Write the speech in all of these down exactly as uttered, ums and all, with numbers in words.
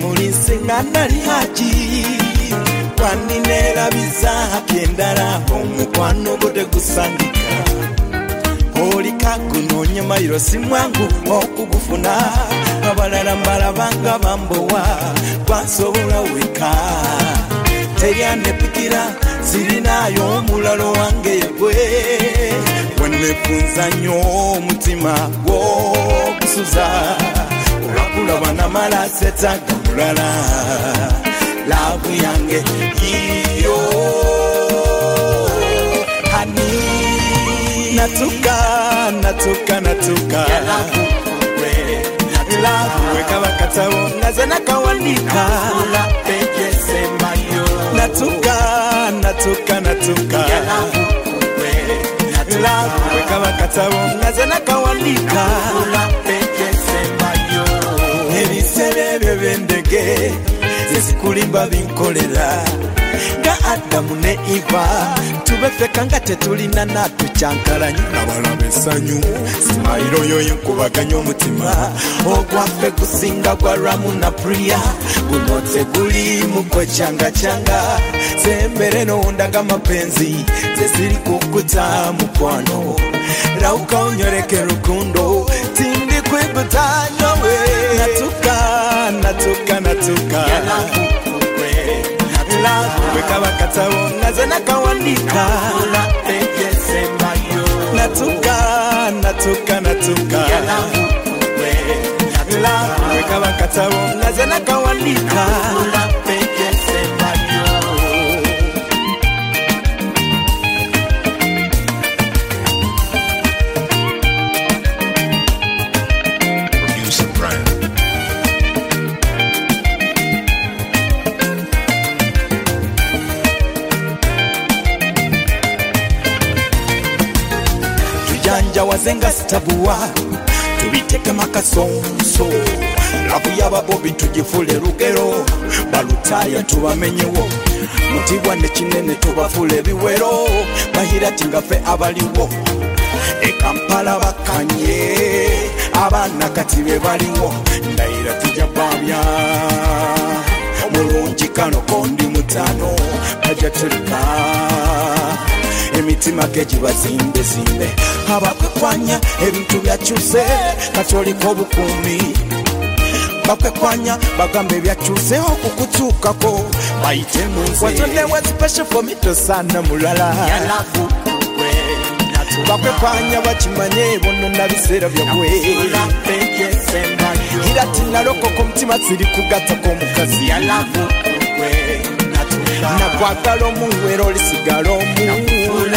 mulinsinga nali haji kwaninerabiza kendala omukwano gode gusandika olika kunonya mayiro si mwangu okugufuna abalala mbalabanga bambowa kwasobola weka teryanepikira sirinayo omulalo wange yegwe wenefunza nnyo omutima gwokusuza olakulaba namala setaga mulala lavu yange iyo hani natuka natuka natuka lavu weka wakatabo naze nakawandika natuka natuka natuka lavu weka wakatabo naze nakawandika ebisere byebendege zesikulimba binkolera nga Adamu ne Eva tubefeka nga tetulina natu kyankalanyi abalabe essanyu simayiro yo yenkubaganya omutima ogwaffe gusinga gwa Ramu na Priya guno teguli mukwecyangacanga sembere nondaga mapenzi zesiri kukuta mukwano rauka onyoreke rukundo tindi kwigutanyowe natuka natuka natuka lavu weka wakatabo naze nakawandika natuka natuka natuka lavu weka wakatabo naze nakawandika janja wazenga sitabuwa tubiteke makasonso lavu yababobi tujifule rugero balutaya tubamenyewo mutibwa ne kinene tubafule biwero bahira tingafe abaliwo ekampala bakanye abana katibe baliwo ndaira tujababya omulungi kano kondi mutano kajatulika emitima keji bazimbe zimbe abakwekwanya ebintu byakyuse katoliko obukumi bakwekwanya bagambe byakyuse okukutuukako bayite munsi watonde was special for me to sana mulala bakwekwanya bakimanye bono na biseera byabwe ira tinalokoko mutima ziri kugatako mukazi nakwagala omuwero olisigala omu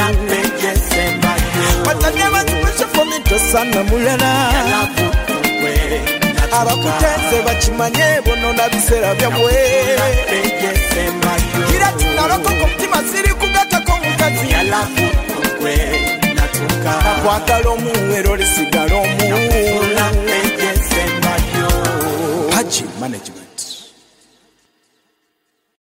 watane bazipesha fomito sana mulala abakutenze bakimanye bono na biseera byabwe ira tinalokoko mutima ziri kugatako mukazi nakwagala omuwero olisigala omu Haji Management.